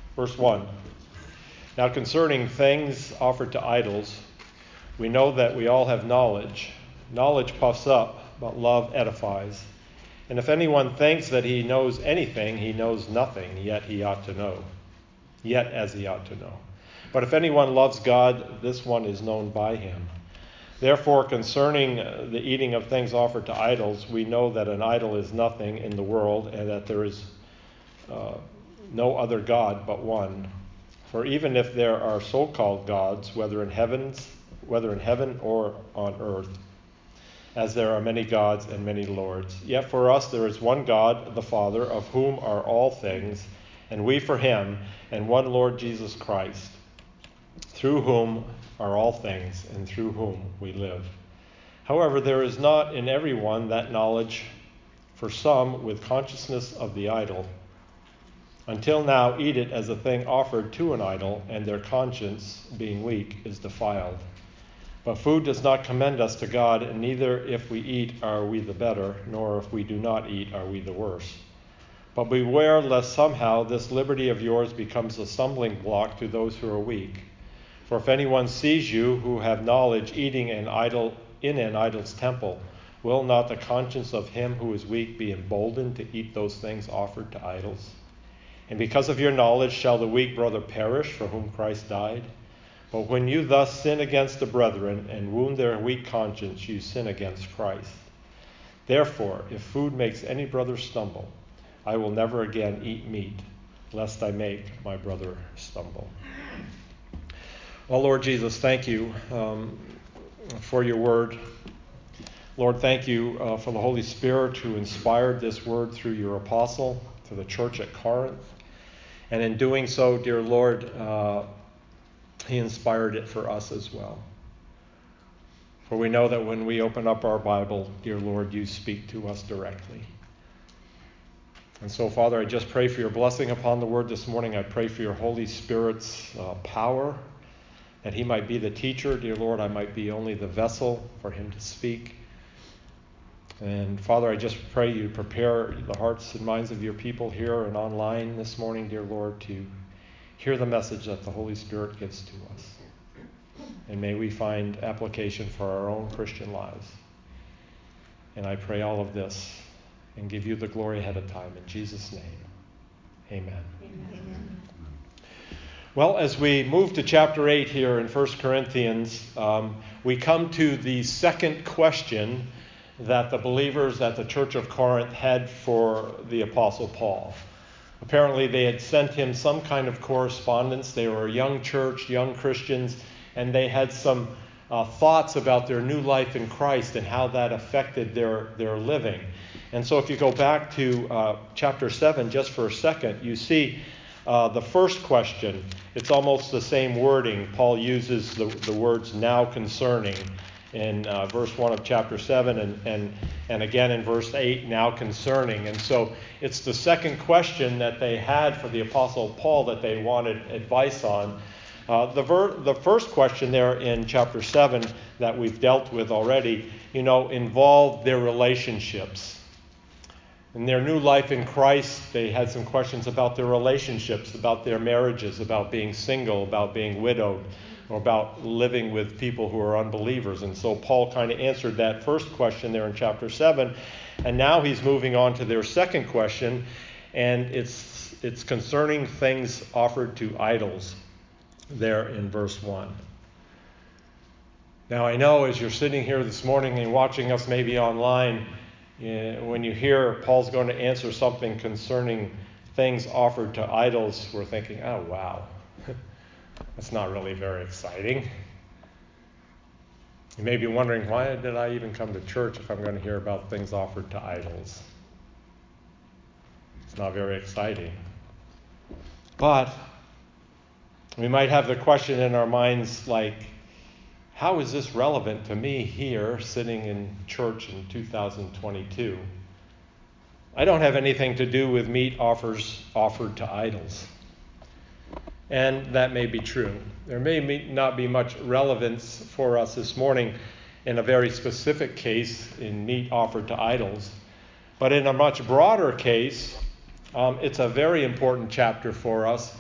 Verse 1. Now concerning things offered to idols, we know that we all have knowledge. Knowledge puffs up, but love edifies. And if anyone thinks that he knows anything, he knows nothing, yet as he ought to know. But if anyone loves God, this one is known by him. Therefore, concerning the eating of things offered to idols, we know that an idol is nothing in the world, and that there is no other God but one. For even if there are so-called gods, whether in heaven or on earth, as there are many gods and many lords, yet for us there is one God, the Father, of whom are all things, and we for him, and one Lord Jesus Christ, through whom are all things, and through whom we live. However, there is not in everyone that knowledge, for some with consciousness of the idol, until now eat it as a thing offered to an idol, and their conscience, being weak, is defiled. But food does not commend us to God, and neither if we eat are we the better, nor if we do not eat are we the worse. But beware lest somehow this liberty of yours becomes a stumbling block to those who are weak. For if anyone sees you who have knowledge eating in an idol's temple, will not the conscience of him who is weak be emboldened to eat those things offered to idols? And because of your knowledge shall the weak brother perish for whom Christ died? But when you thus sin against the brethren and wound their weak conscience, you sin against Christ. Therefore, if food makes any brother stumble, I will never again eat meat, lest I make my brother stumble. Well, Lord Jesus, thank you for your word. Lord, thank you for the Holy Spirit who inspired this word through your apostle to the church at Corinth. And in doing so, dear Lord, he inspired it for us as well. For we know that when we open up our Bible, dear Lord, you speak to us directly. And so, Father, I just pray for your blessing upon the word this morning. I pray for your Holy Spirit's power, that he might be the teacher. Dear Lord, I might be only the vessel for him to speak. And Father, I just pray you prepare the hearts and minds of your people here and online this morning, dear Lord, to hear the message that the Holy Spirit gives to us. And may we find application for our own Christian lives. And I pray all of this and give you the glory ahead of time. In Jesus' name, amen. Amen. Well, as we move to chapter 8 here in 1 Corinthians, we come to the second question that the believers at the church of Corinth had for the Apostle Paul. Apparently they had sent him some kind of correspondence. They were a young church, young Christians, and they had some thoughts about their new life in Christ and how that affected their living. And so if you go back to chapter 7 just for a second, you see the first question. It's almost the same wording. Paul uses the words now concerning in verse 1 of chapter 7 and again in verse 8, now concerning. And so it's the second question that they had for the Apostle Paul that they wanted advice on. The first question there in chapter 7 that we've dealt with already, involved their relationships. In their new life in Christ, they had some questions about their relationships, about their marriages, about being single, about being widowed, or about living with people who are unbelievers. And so Paul kind of answered that first question there in chapter 7. And now he's moving on to their second question, and it's concerning things offered to idols there in verse 1. Now I know as you're sitting here this morning and watching us maybe online, when you hear Paul's going to answer something concerning things offered to idols, we're thinking, oh wow, that's not really very exciting. You may be wondering, why did I even come to church if I'm going to hear about things offered to idols? It's not very exciting. But we might have the question in our minds like, how is this relevant to me here sitting in church in 2022? I don't have anything to do with meat offered to idols. And that may be true. There may not be much relevance for us this morning in a very specific case in meat offered to idols. But in a much broader case, it's a very important chapter for us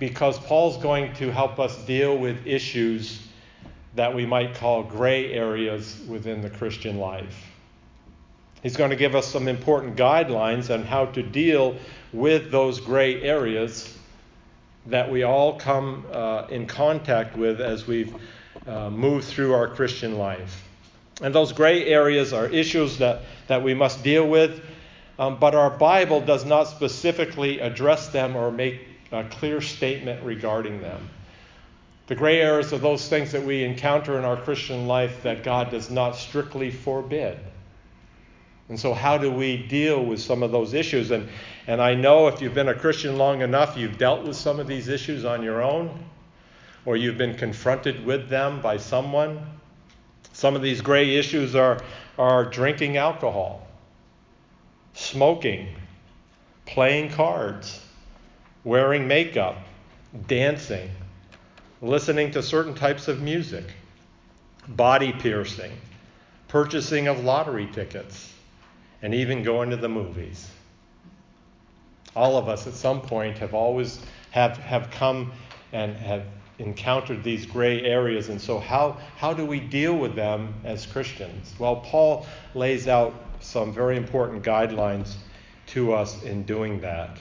because Paul's going to help us deal with issues that we might call gray areas within the Christian life. He's going to give us some important guidelines on how to deal with those gray areas that we all come in contact with as we've moved through our Christian life. And those gray areas are issues that we must deal with, but our Bible does not specifically address them or make a clear statement regarding them. The gray areas are those things that we encounter in our Christian life that God does not strictly forbid. And so how do we deal with some of those issues? And I know if you've been a Christian long enough, you've dealt with some of these issues on your own, or you've been confronted with them by someone. Some of these gray issues are drinking alcohol, smoking, playing cards, wearing makeup, dancing, listening to certain types of music, body piercing, purchasing of lottery tickets, and even going to the movies. All of us at some point have always have come and have encountered these gray areas. And so how do we deal with them as Christians? Well, Paul lays out some very important guidelines to us in doing that.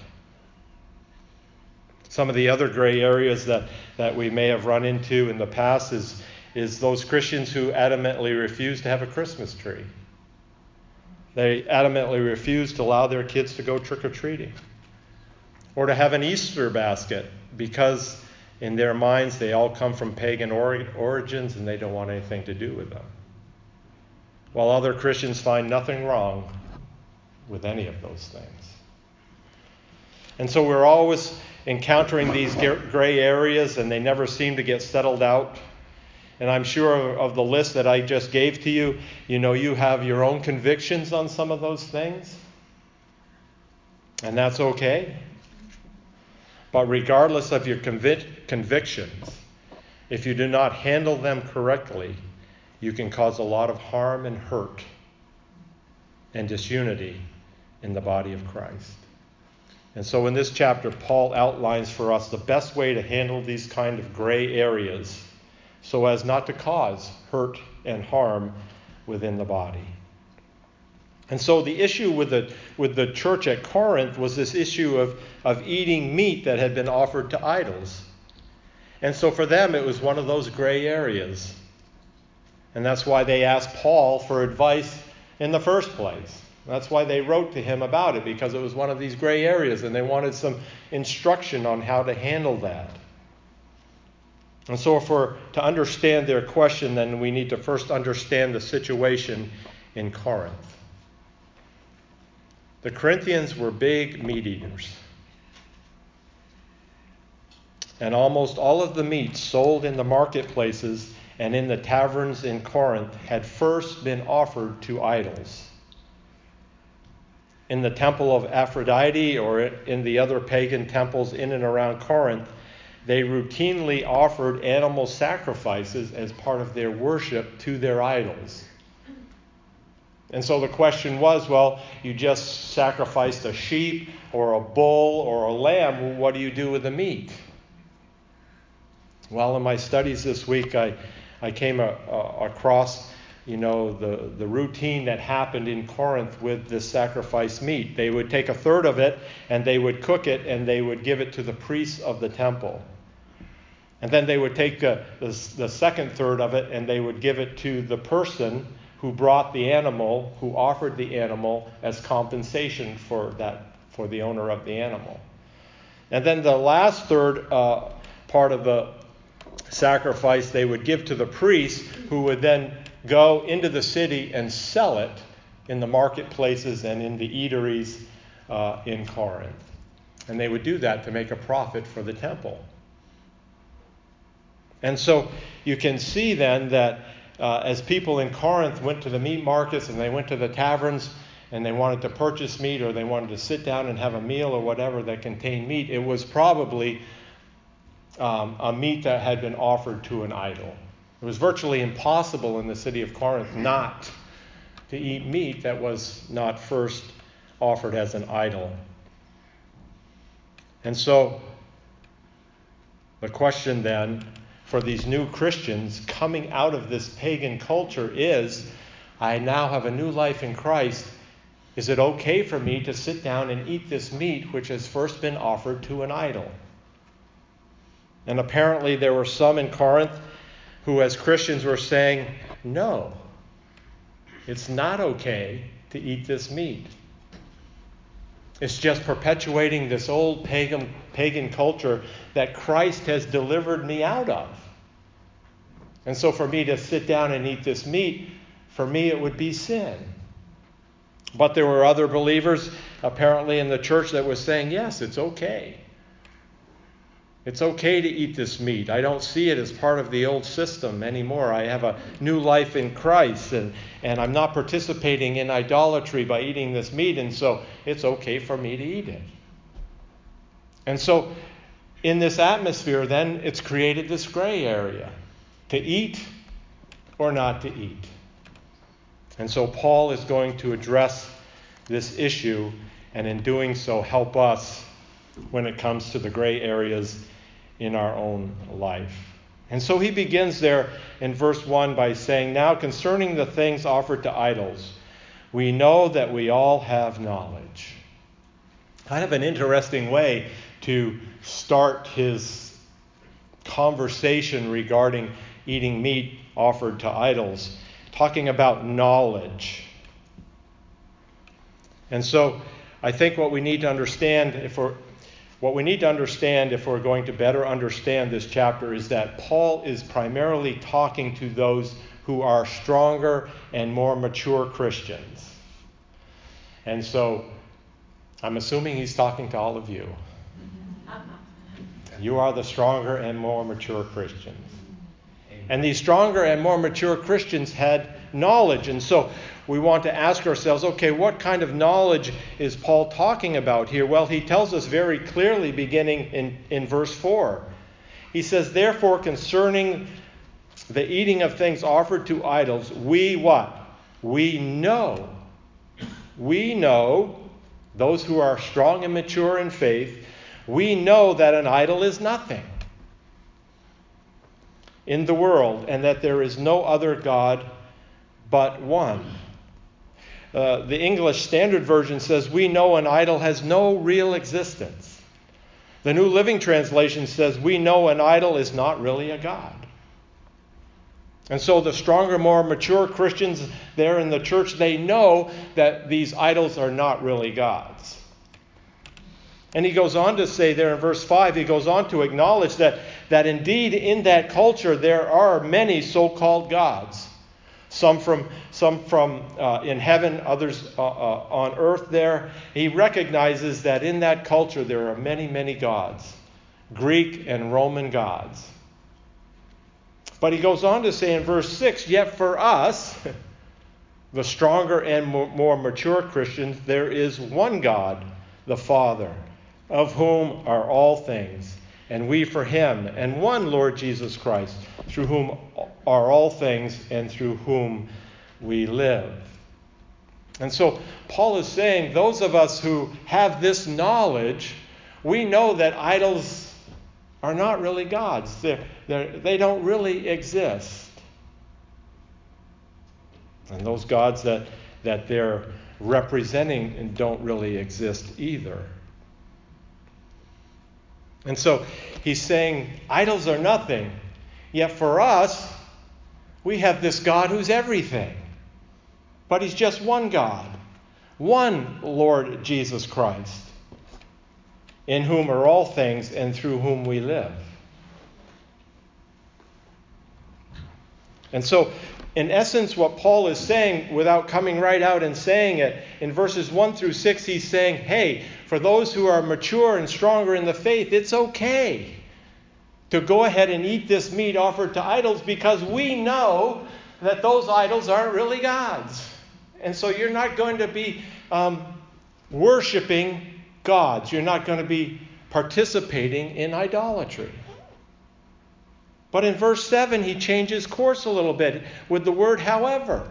Some of the other gray areas that we may have run into in the past is those Christians who adamantly refuse to have a Christmas tree. They adamantly refuse to allow their kids to go trick-or-treating or to have an Easter basket because in their minds they all come from pagan origins and they don't want anything to do with them. While other Christians find nothing wrong with any of those things. And so we're always encountering these gray areas and they never seem to get settled out. And I'm sure of the list that I just gave to you, you have your own convictions on some of those things. And that's okay. But regardless of your convictions, if you do not handle them correctly, you can cause a lot of harm and hurt and disunity in the body of Christ. And so in this chapter, Paul outlines for us the best way to handle these kind of gray areas so as not to cause hurt and harm within the body. And so the issue with the church at Corinth was this issue of eating meat that had been offered to idols. And so for them, it was one of those gray areas. And that's why they asked Paul for advice in the first place. That's why they wrote to him about it, because it was one of these gray areas, and they wanted some instruction on how to handle that. And so to understand their question, then we need to first understand the situation in Corinth. The Corinthians were big meat eaters. And almost all of the meat sold in the marketplaces and in the taverns in Corinth had first been offered to idols. In the temple of Aphrodite or in the other pagan temples in and around Corinth, they routinely offered animal sacrifices as part of their worship to their idols. And so the question was, well, you just sacrificed a sheep or a bull or a lamb. Well, what do you do with the meat? Well, in my studies this week, I came across the routine that happened in Corinth with this sacrifice meat. They would take a third of it and they would cook it and they would give it to the priests of the temple. And then they would take the second third of it and they would give it to the person who brought the animal, who offered the animal as compensation for the owner of the animal. And then the last third part of the sacrifice they would give to the priest, who would then go into the city and sell it in the marketplaces and in the eateries in Corinth. And they would do that to make a profit for the temple. And so you can see then that as people in Corinth went to the meat markets and they went to the taverns and they wanted to purchase meat or they wanted to sit down and have a meal or whatever that contained meat, it was probably a meat that had been offered to an idol. It was virtually impossible in the city of Corinth not to eat meat that was not first offered as an idol. And so The question then for these new Christians coming out of this pagan culture is, I now have a new life in Christ. Is it okay for me to sit down and eat this meat which has first been offered to an idol? And apparently there were some in Corinth who, as Christians, were saying, no, it's not okay to eat this meat. It's just perpetuating this old pagan culture that Christ has delivered me out of. And so for me to sit down and eat this meat, for me it would be sin. But there were other believers apparently in the church that was saying, yes, it's okay. It's okay to eat this meat. I don't see it as part of the old system anymore. I have a new life in Christ, and I'm not participating in idolatry by eating this meat, and so it's okay for me to eat it. And so in this atmosphere, then, it's created this gray area, to eat or not to eat. And so Paul is going to address this issue, and in doing so, help us when it comes to the gray areas in our own life. And so he begins there in verse 1 by saying, now concerning the things offered to idols, we know that we all have knowledge. Kind of an interesting way to start his conversation regarding eating meat offered to idols, talking about knowledge. And so I think what we need to understand if we're going to better understand this chapter is that Paul is primarily talking to those who are stronger and more mature Christians. And so I'm assuming he's talking to all of you. You are the stronger and more mature Christians. And these stronger and more mature Christians had knowledge. And so we want to ask ourselves, okay, what kind of knowledge is Paul talking about here? Well, he tells us very clearly beginning in verse 4. He says, therefore, concerning the eating of things offered to idols, we what? We know. We know, those who are strong and mature in faith, we know that an idol is nothing in the world, and that there is no other God but one. The English Standard Version says, we know an idol has no real existence. The New Living Translation says, we know an idol is not really a God. And so the stronger, more mature Christians there in the church, they know that these idols are not really gods. And he goes on to say there in verse 5, he goes on to acknowledge that indeed in that culture there are many so-called gods. Some from in heaven, others on earth there. He recognizes that in that culture there are many, many gods, Greek and Roman gods. But he goes on to say in verse 6, yet for us, the stronger and more mature Christians, there is one God, the Father, of whom are all things, and we for him, and one Lord Jesus Christ, through whom are all things, and through whom we live. And so Paul is saying, those of us who have this knowledge, we know that idols are not really gods. They don't really exist. And those gods that they're representing don't really exist either. And so he's saying idols are nothing. Yet for us, we have this God who's everything. But he's just one God. One Lord Jesus Christ, in whom are all things and through whom we live. And so, in essence, what Paul is saying, without coming right out and saying it, in verses 1 through 6, he's saying, hey, for those who are mature and stronger in the faith, it's okay to go ahead and eat this meat offered to idols because we know that those idols aren't really gods. And so you're not going to be worshiping gods. You're not going to be participating in idolatry. But in verse 7, he changes course a little bit with the word however.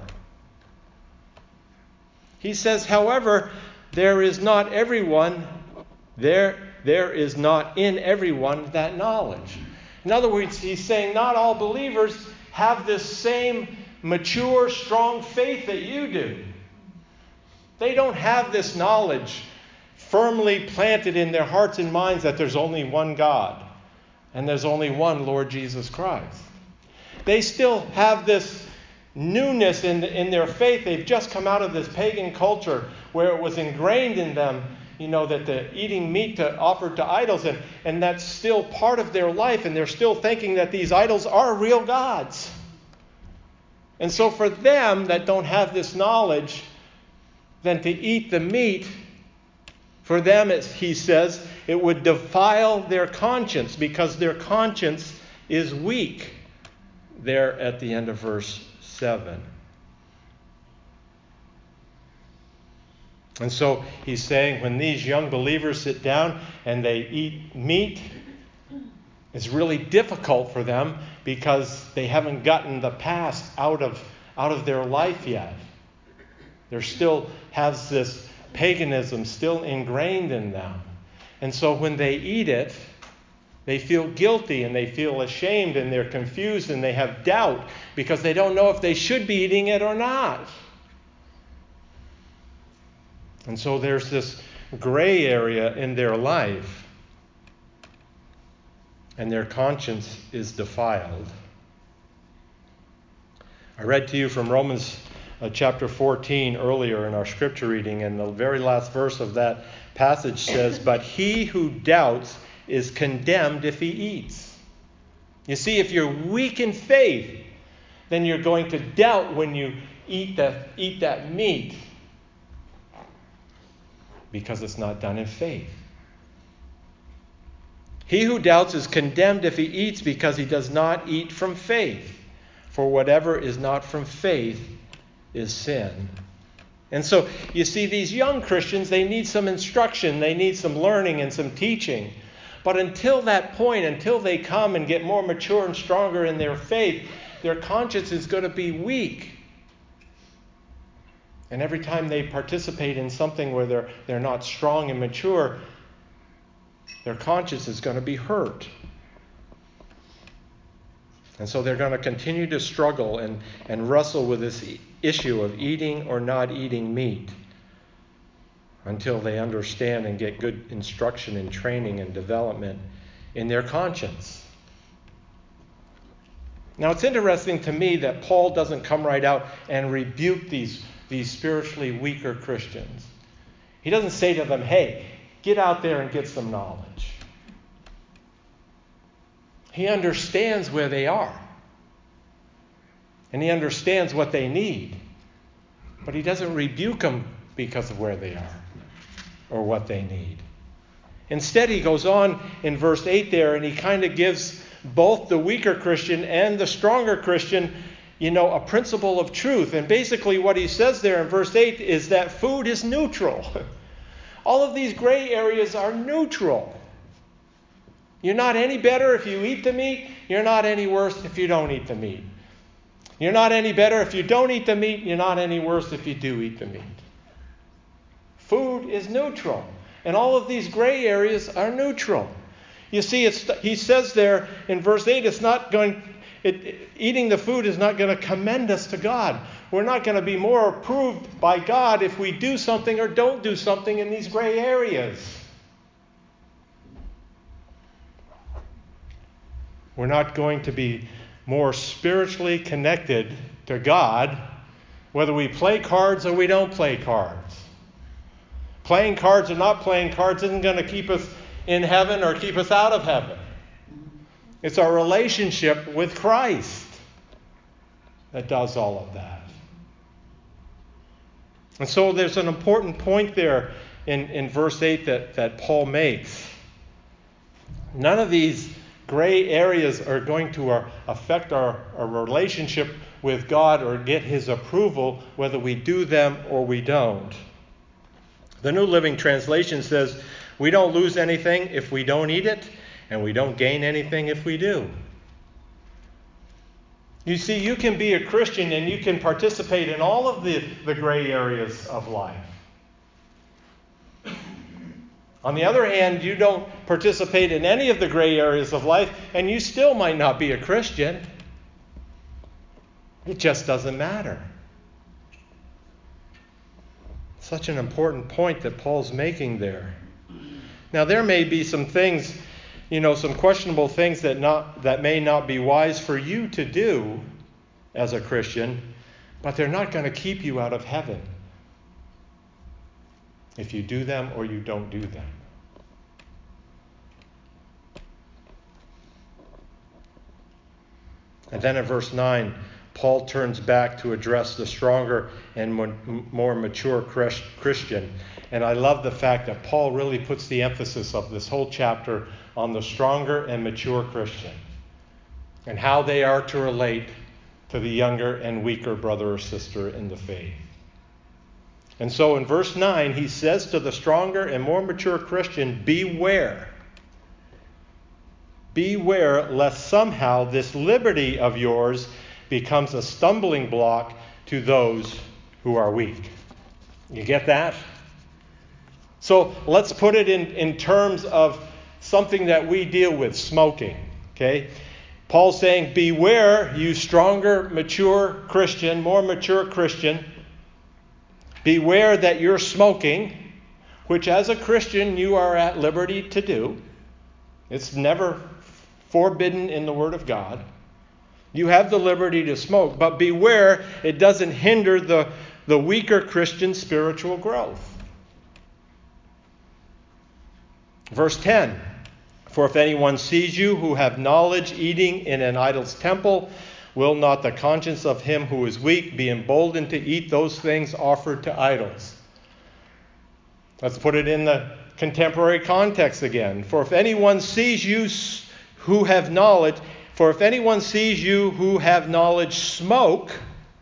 He says, however, there is not in everyone that knowledge. In other words, he's saying not all believers have this same mature, strong faith that you do. They don't have this knowledge firmly planted in their hearts and minds that there's only one God and there's only one Lord Jesus Christ. They still have this newness in their faith. They've just come out of this pagan culture where it was ingrained in them, that the eating meat offered to idols, and that's still part of their life, and they're still thinking that these idols are real gods. And so for them that don't have this knowledge, then to eat the meat, for them, as he says, it would defile their conscience, because their conscience is weak, there at the end of verse 7. And so he's saying when these young believers sit down and they eat meat, it's really difficult for them because they haven't gotten the past out of their life yet. There still has this paganism still ingrained in them. And so when they eat it, they feel guilty and they feel ashamed and they're confused and they have doubt because they don't know if they should be eating it or not. And so there's this gray area in their life, and their conscience is defiled. I read to you from Romans chapter 14 earlier in our scripture reading, and the very last verse of that passage says, "But he who doubts is condemned if he eats." You see, if you're weak in faith, then you're going to doubt when you eat that meat, because it's not done in faith. He who doubts is condemned if he eats, because he does not eat from faith. For whatever is not from faith is sin. And so, you see, these young Christians, they need some instruction, they need some learning and some teaching. But until that point, until they come and get more mature and stronger in their faith, their conscience is going to be weak. And every time they participate in something where they're not strong and mature, their conscience is going to be hurt. And so they're going to continue to struggle and wrestle with this issue of eating or not eating meat until they understand and get good instruction and training and development in their conscience. Now, it's interesting to me that Paul doesn't come right out and rebuke these spiritually weaker Christians. He doesn't say to them, "Hey, get out there and get some knowledge." He understands where they are. And he understands what they need. But he doesn't rebuke them because of where they are or what they need. Instead, he goes on in verse 8 there, and he kind of gives both the weaker Christian and the stronger Christian, a principle of truth. And basically what he says there in verse 8 is that food is neutral. All of these gray areas are neutral. You're not any better if you eat the meat. You're not any worse if you don't eat the meat. You're not any better if you don't eat the meat. You're not any worse if you do eat the meat. Food is neutral. And all of these gray areas are neutral. You see, he says there in verse 8, eating the food is not going to commend us to God. We're not going to be more approved by God if we do something or don't do something in these gray areas. We're not going to be more spiritually connected to God whether we play cards or we don't play cards. Playing cards or not playing cards isn't going to keep us in heaven or keep us out of heaven. It's our relationship with Christ that does all of that. And so there's an important point there in verse 8 that Paul makes. None of these gray areas are going to affect our relationship with God or get his approval, whether we do them or we don't. The New Living Translation says, "We don't lose anything if we don't eat it, and we don't gain anything if we do." You see, you can be a Christian and you can participate in all of the gray areas of life. On the other hand, you don't participate in any of the gray areas of life, and you still might not be a Christian. It just doesn't matter. Such an important point that Paul's making there. Now, there may be some things, some questionable things that may not be wise for you to do as a Christian, but they're not going to keep you out of heaven if you do them or you don't do them. And then in verse 9, Paul turns back to address the stronger and more mature Christian. And I love the fact that Paul really puts the emphasis of this whole chapter on the stronger and mature Christian and how they are to relate to the younger and weaker brother or sister in the faith. And so in verse 9, he says to the stronger and more mature Christian, beware. Beware lest somehow this liberty of yours becomes a stumbling block to those who are weak. You get that? So let's put it in terms of something that we deal with, smoking. Okay? Paul's saying, beware, you stronger, mature Christian, more mature Christian. Beware that you're smoking, which as a Christian you are at liberty to do. It's never forbidden in the Word of God. You have the liberty to smoke, but beware it doesn't hinder the weaker Christian spiritual growth. Verse 10, for if anyone sees you who have knowledge eating in an idol's temple, will not the conscience of him who is weak be emboldened to eat those things offered to idols? Let's put it in the contemporary context again. For if anyone sees you who have knowledge, smoke,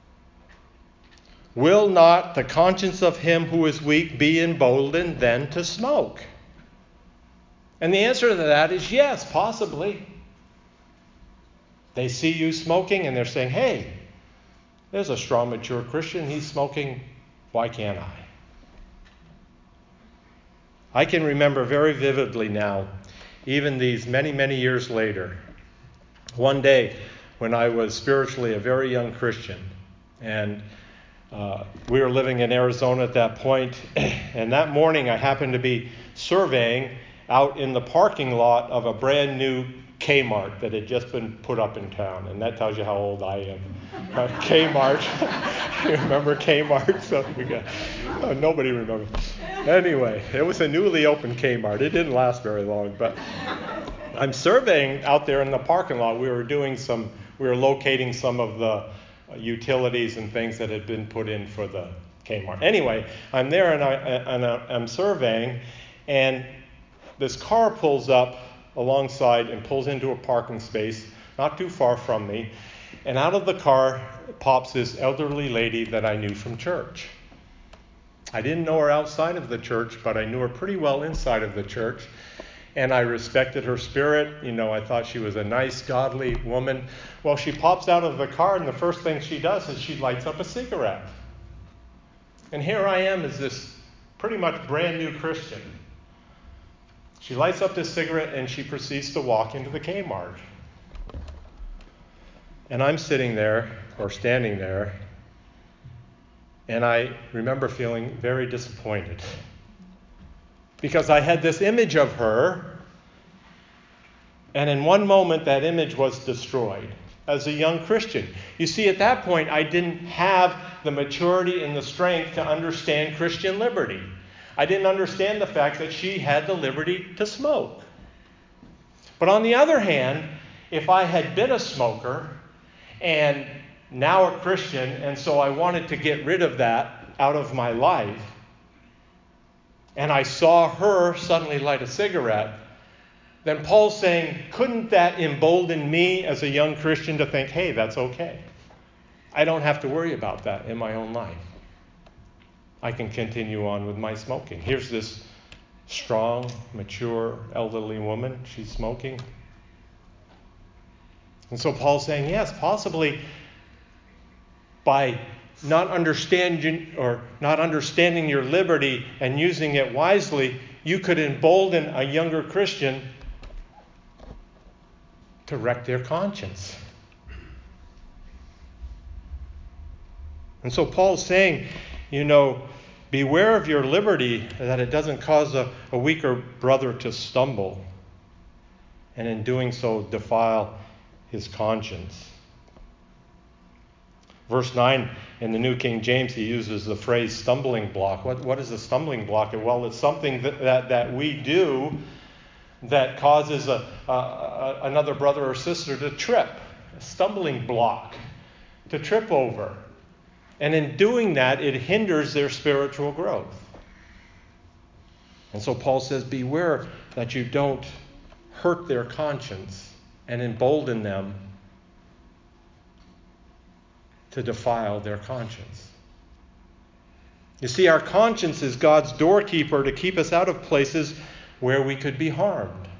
will not the conscience of him who is weak be emboldened then to smoke? And the answer to that is yes, possibly. They see you smoking and they're saying, hey, there's a strong, mature Christian. He's smoking. Why can't I? I can remember very vividly now, even these many, many years later, one day when I was spiritually a very young Christian, and we were living in Arizona at that point, and that morning I happened to be surveying out in the parking lot of a brand new Kmart that had just been put up in town. And that tells you how old I am. Kmart. You remember Kmart? So nobody remembers. Anyway, it was a newly opened Kmart. It didn't last very long. But I'm surveying out there in the parking lot. We were locating some of the utilities and things that had been put in for the Kmart. Anyway, I'm there and I'm surveying, and this car pulls up alongside and pulls into a parking space not too far from me. And out of the car pops this elderly lady that I knew from church. I didn't know her outside of the church, but I knew her pretty well inside of the church. And I respected her spirit. I thought she was a nice, godly woman. Well, she pops out of the car, and the first thing she does is she lights up a cigarette. And here I am as this pretty much brand new Christian. She lights up this cigarette and she proceeds to walk into the Kmart. And I'm standing there, and I remember feeling very disappointed. Because I had this image of her, and in one moment that image was destroyed as a young Christian. You see, at that point I didn't have the maturity and the strength to understand Christian liberty. I didn't understand the fact that she had the liberty to smoke. But on the other hand, if I had been a smoker and now a Christian, and so I wanted to get rid of that out of my life, and I saw her suddenly light a cigarette, then Paul's saying, couldn't that embolden me as a young Christian to think, hey, that's okay. I don't have to worry about that in my own life. I can continue on with my smoking. Here's this strong, mature, elderly woman. She's smoking. And so Paul's saying, yes, possibly by not understanding your liberty and using it wisely, you could embolden a younger Christian to wreck their conscience. And so Paul's saying, beware of your liberty, that it doesn't cause a weaker brother to stumble, and in doing so defile his conscience. Verse 9 in the New King James, he uses the phrase stumbling block. What is a stumbling block? Well, it's something that we do that causes another brother or sister to trip. A stumbling block, to trip over. And in doing that, it hinders their spiritual growth. And so Paul says, beware that you don't hurt their conscience and embolden them to defile their conscience. You see, our conscience is God's doorkeeper to keep us out of places where we could be harmed.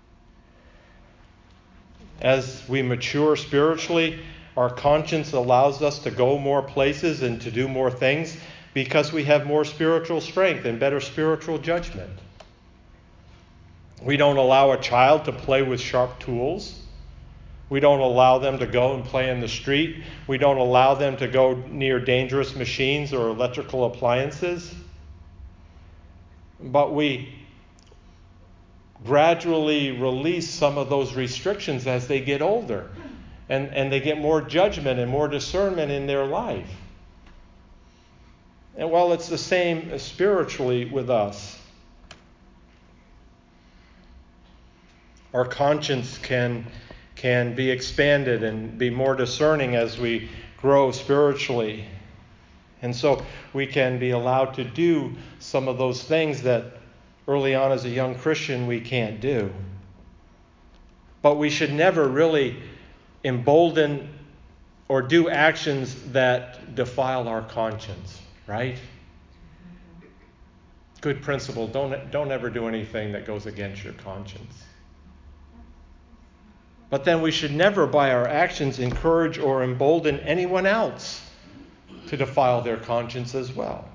As we mature spiritually, our conscience allows us to go more places and to do more things because we have more spiritual strength and better spiritual judgment. We don't allow a child to play with sharp tools. We don't allow them to go and play in the street. We don't allow them to go near dangerous machines or electrical appliances. But we gradually release some of those restrictions as they get older. And they get more judgment and more discernment in their life. And while it's the same spiritually with us, our conscience can be expanded and be more discerning as we grow spiritually. And so we can be allowed to do some of those things that early on as a young Christian we can't do. But we should never really embolden or do actions that defile our conscience, right? Good principle, don't ever do anything that goes against your conscience. But then we should never, by our actions, encourage or embolden anyone else to defile their conscience as well.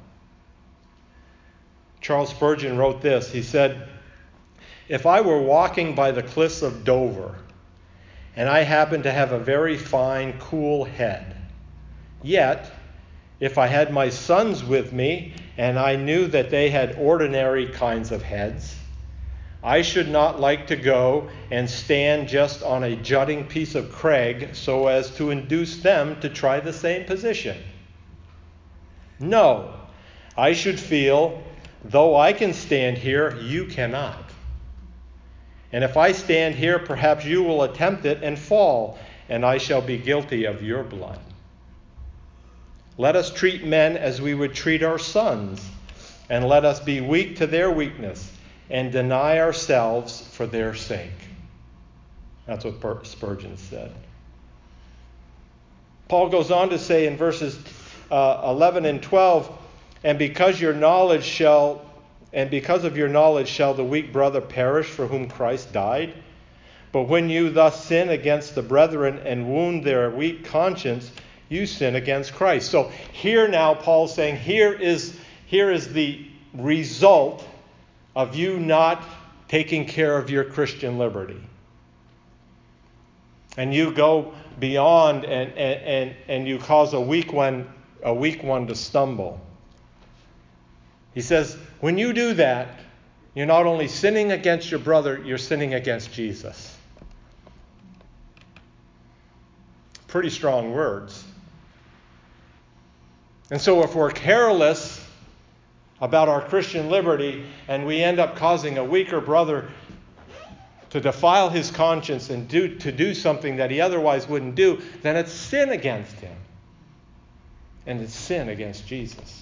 Charles Spurgeon wrote this. He said, "If I were walking by the cliffs of Dover, and I happened to have a very fine, cool head, yet, if I had my sons with me, and I knew that they had ordinary kinds of heads, I should not like to go and stand just on a jutting piece of crag so as to induce them to try the same position. No, I should feel, though I can stand here, you cannot. And if I stand here, perhaps you will attempt it and fall, and I shall be guilty of your blood. Let us treat men as we would treat our sons, and let us be weak to their weakness, and deny ourselves for their sake." That's what Spurgeon said. Paul goes on to say in verses 11 and 12, because of your knowledge shall the weak brother perish for whom Christ died? But when you thus sin against the brethren and wound their weak conscience, you sin against Christ. So here now Paul's saying, here is the result of you not taking care of your Christian liberty. And you go beyond and you cause a weak one to stumble. He says, when you do that, you're not only sinning against your brother, you're sinning against Jesus. Pretty strong words. And so if we're careless about our Christian liberty and we end up causing a weaker brother to defile his conscience and to do something that he otherwise wouldn't do, then it's sin against him. And it's sin against Jesus.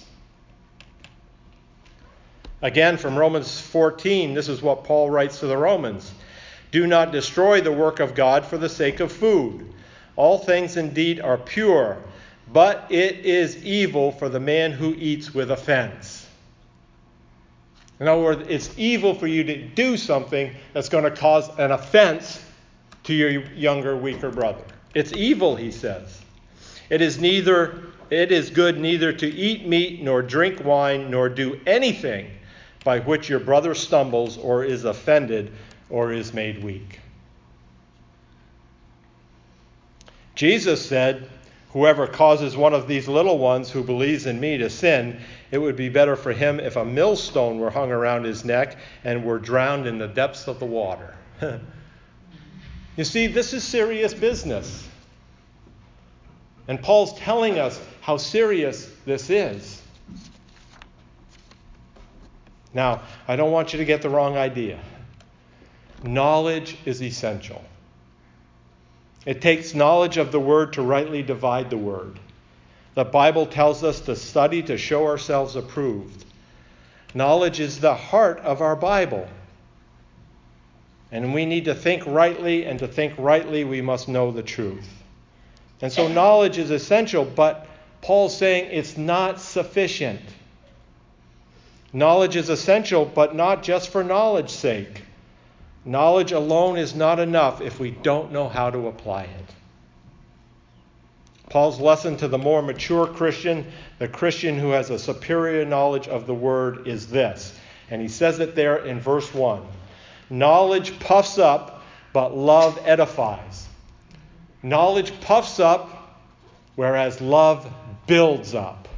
Again, from Romans 14, this is what Paul writes to the Romans. "Do not destroy the work of God for the sake of food. All things indeed are pure, but it is evil for the man who eats with offense." In other words, it's evil for you to do something that's going to cause an offense to your younger, weaker brother. It's evil, he says. It is good neither to eat meat, nor drink wine, nor do anything by which your brother stumbles or is offended or is made weak. Jesus said, whoever causes one of these little ones who believes in me to sin, it would be better for him if a millstone were hung around his neck and were drowned in the depths of the water. You see, this is serious business. And Paul's telling us how serious this is. Now, I don't want you to get the wrong idea. Knowledge is essential. It takes knowledge of the Word to rightly divide the Word. The Bible tells us to study to show ourselves approved. Knowledge is the heart of our Bible. And we need to think rightly, and to think rightly we must know the truth. And so knowledge is essential, but Paul's saying it's not sufficient. Knowledge is essential, but not just for knowledge's sake. Knowledge alone is not enough if we don't know how to apply it. Paul's lesson to the more mature Christian, the Christian who has a superior knowledge of the Word, is this. And he says it there in verse 1. Knowledge puffs up, but love edifies. Knowledge puffs up, whereas love builds up.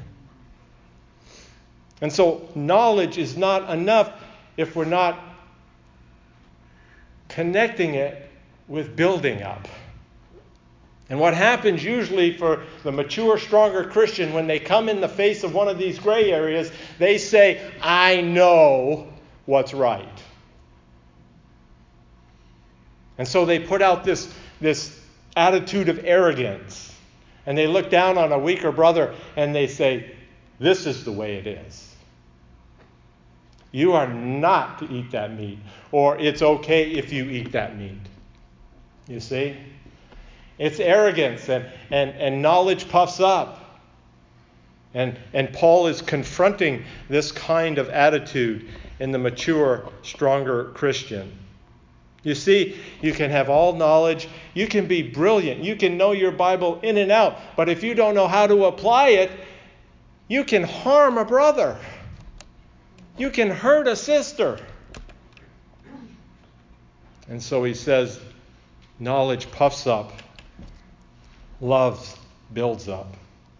And so knowledge is not enough if we're not connecting it with building up. And what happens usually for the mature, stronger Christian when they come in the face of one of these gray areas, they say, I know what's right. And so they put out this attitude of arrogance. And they look down on a weaker brother and they say, this is the way it is. You are not to eat that meat. Or it's okay if you eat that meat. You see? It's arrogance and knowledge puffs up. And Paul is confronting this kind of attitude in the mature, stronger Christian. You see, you can have all knowledge. You can be brilliant. You can know your Bible in and out. But if you don't know how to apply it, you can harm a brother. You can hurt a sister. And so he says, knowledge puffs up. Love builds up.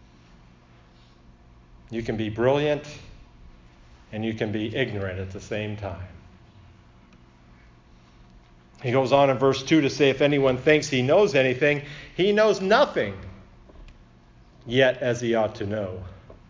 You can be brilliant and you can be ignorant at the same time. He goes on in verse 2 to say, if anyone thinks he knows anything, he knows nothing, yet as he ought to know.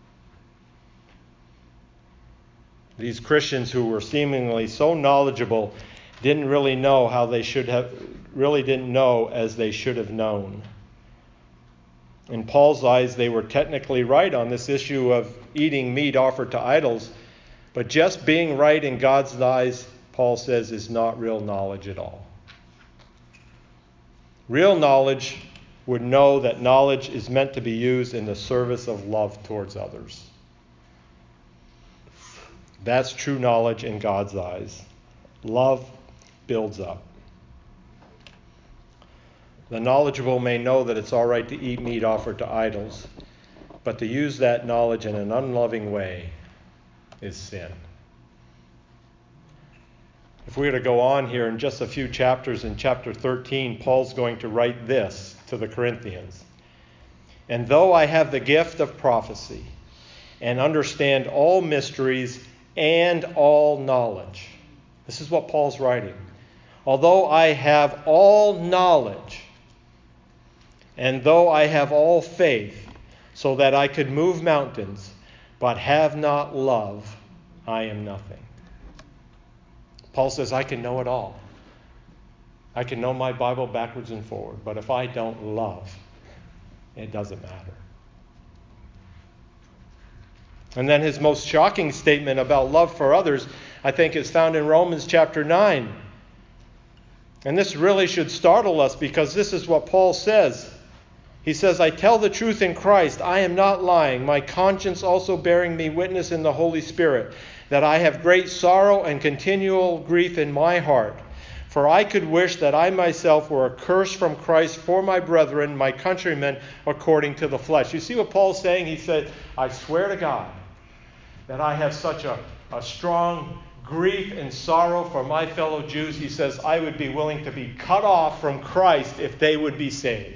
These Christians who were seemingly so knowledgeable didn't really know how they should have, really didn't know as they should have known. In Paul's eyes, they were technically right on this issue of eating meat offered to idols, but just being right in God's eyes, Paul says, is not real knowledge at all. Real knowledge would know that knowledge is meant to be used in the service of love towards others. That's true knowledge in God's eyes. Love builds up. The knowledgeable may know that it's all right to eat meat offered to idols, but to use that knowledge in an unloving way is sin. If we were to go on here in just a few chapters, in chapter 13, Paul's going to write this to the Corinthians. And though I have the gift of prophecy and understand all mysteries and all knowledge. This is what Paul's writing. Although I have all knowledge, and though I have all faith, so that I could move mountains, but have not love, I am nothing. Paul says, I can know it all. I can know my Bible backwards and forward, but if I don't love, it doesn't matter. And then his most shocking statement about love for others, I think, is found in Romans chapter 9. And this really should startle us because this is what Paul says. He says, I tell the truth in Christ. I am not lying. My conscience also bearing me witness in the Holy Spirit, that I have great sorrow and continual grief in my heart. For I could wish that I myself were accursed from Christ for my brethren, my countrymen, according to the flesh. You see what Paul's saying? He said, I swear to God that I have such a strong grief and sorrow for my fellow Jews, he says, I would be willing to be cut off from Christ if they would be saved.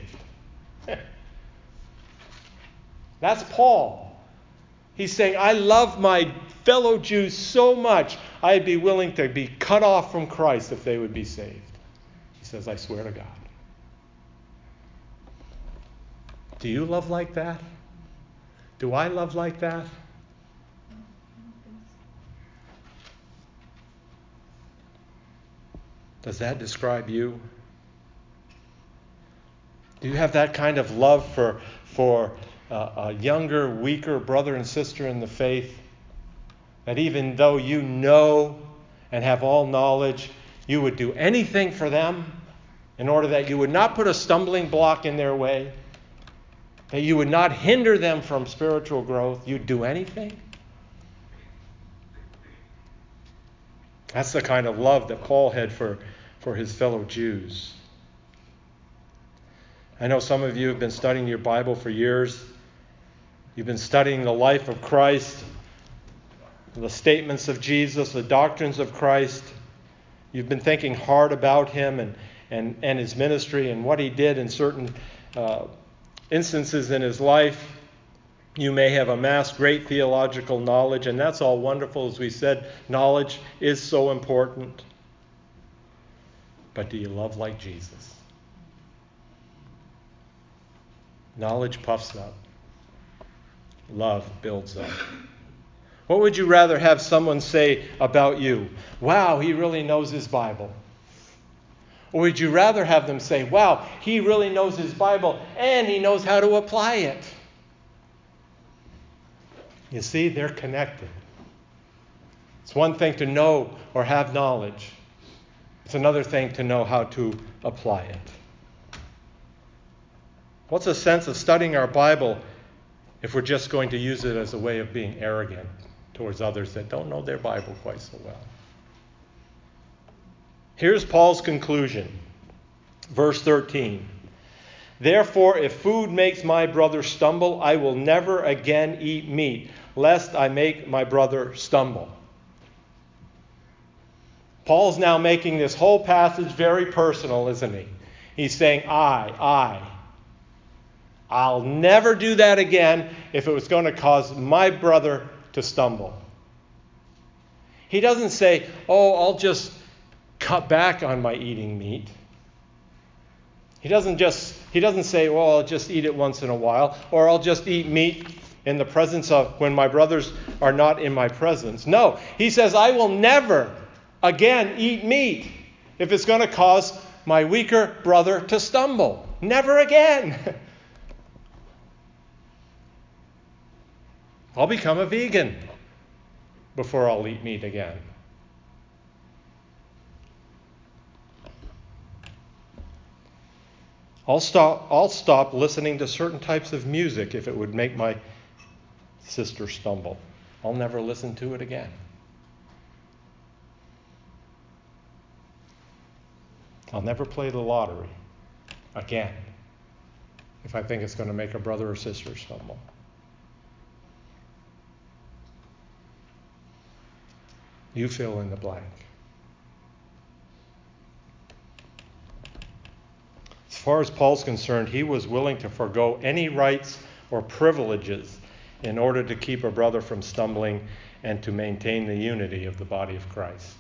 That's Paul. He's saying, I love my fellow Jews so much, I'd be willing to be cut off from Christ if they would be saved. He says, I swear to God. Do you love like that? Do I love like that? Does that describe you? Do you have that kind of love for a younger, weaker brother and sister in the faith? That even though you know and have all knowledge, you would do anything for them in order that you would not put a stumbling block in their way, that you would not hinder them from spiritual growth. You'd do anything? That's the kind of love that Paul had for his fellow Jews. I know some of you have been studying your Bible for years. You've been studying the life of Christ, the statements of Jesus, the doctrines of Christ. You've been thinking hard about him and his ministry and what he did in certain instances in his life. You may have amassed great theological knowledge, and that's all wonderful. As we said, knowledge is so important. But do you love like Jesus? Knowledge puffs up. Love builds up. What would you rather have someone say about you? Wow, he really knows his Bible. Or would you rather have them say, wow, he really knows his Bible and he knows how to apply it? You see, they're connected. It's one thing to know or have knowledge. It's another thing to know how to apply it. What's the sense of studying our Bible if we're just going to use it as a way of being arrogant towards others that don't know their Bible quite so well? Here's Paul's conclusion. Verse 13. Therefore, if food makes my brother stumble, I will never again eat meat, lest I make my brother stumble. Paul's now making this whole passage very personal, isn't he? He's saying, I'll never do that again if it was going to cause my brother to stumble. He doesn't say, I'll just cut back on my eating meat. He doesn't say, I'll just eat it once in a while, or I'll just eat meat in the presence of when my brothers are not in my presence. No, he says, I will never again eat meat if it's going to cause my weaker brother to stumble. Never again. I'll become a vegan before I'll eat meat again. I'll stop listening to certain types of music if it would make my sister stumble. I'll never listen to it again. I'll never play the lottery again if I think it's going to make a brother or sister stumble. You fill in the blank. As far as Paul's concerned, he was willing to forego any rights or privileges in order to keep a brother from stumbling and to maintain the unity of the body of Christ.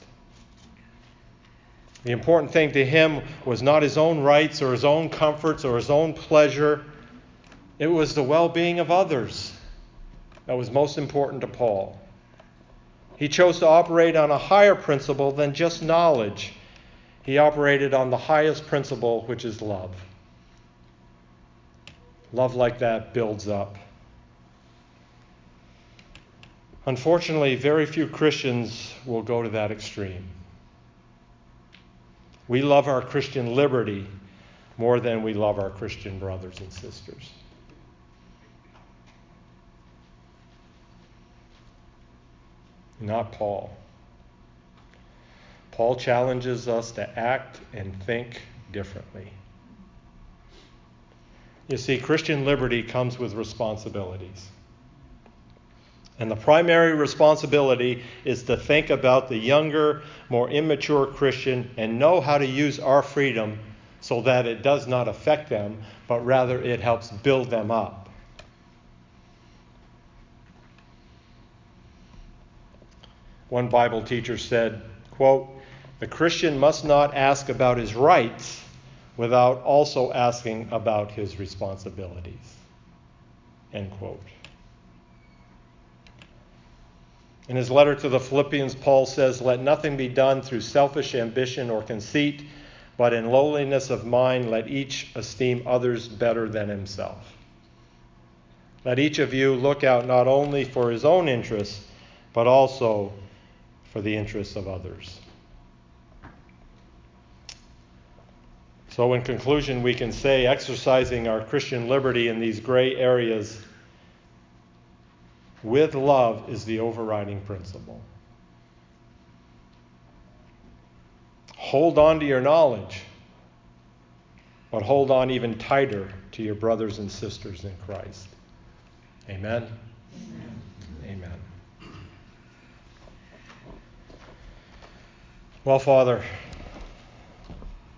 The important thing to him was not his own rights or his own comforts or his own pleasure. It was the well-being of others that was most important to Paul. He chose to operate on a higher principle than just knowledge. He operated on the highest principle, which is love. Love like that builds up. Unfortunately, very few Christians will go to that extreme. We love our Christian liberty more than we love our Christian brothers and sisters. Not Paul. Paul challenges us to act and think differently. You see, Christian liberty comes with responsibilities. And the primary responsibility is to think about the younger, more immature Christian and know how to use our freedom so that it does not affect them, but rather it helps build them up. One Bible teacher said, quote, "The Christian must not ask about his rights without also asking about his responsibilities." End quote. In his letter to the Philippians, Paul says, "Let nothing be done through selfish ambition or conceit, but in lowliness of mind let each esteem others better than himself." Let each of you look out not only for his own interests, but also for the interests of others. So in conclusion, we can say exercising our Christian liberty in these gray areas with love is the overriding principle. Hold on to your knowledge, but hold on even tighter to your brothers and sisters in Christ. Amen? Amen. Amen. Well, Father,